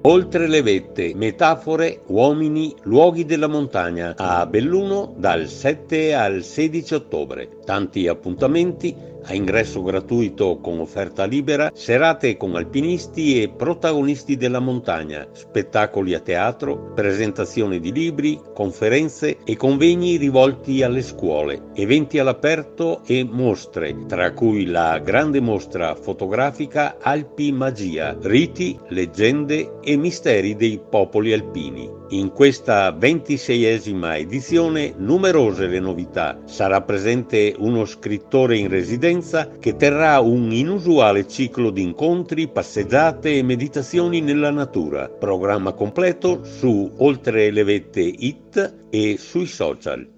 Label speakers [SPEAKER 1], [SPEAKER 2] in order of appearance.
[SPEAKER 1] Oltre le vette, metafore, uomini, luoghi della montagna a Belluno dal 7 al 16 ottobre. Tanti appuntamenti a ingresso gratuito con offerta libera, serate con alpinisti e protagonisti della montagna, spettacoli a teatro, presentazioni di libri, conferenze e convegni rivolti alle scuole, eventi all'aperto e mostre, tra cui la grande mostra fotografica Alpi Magia, riti, leggende e misteri dei popoli alpini. In questa 26esima edizione numerose le novità. Sarà presente uno scrittore in residenza che terrà un inusuale ciclo di incontri, passeggiate e meditazioni nella natura. Programma completo su oltrelevette.it e sui social.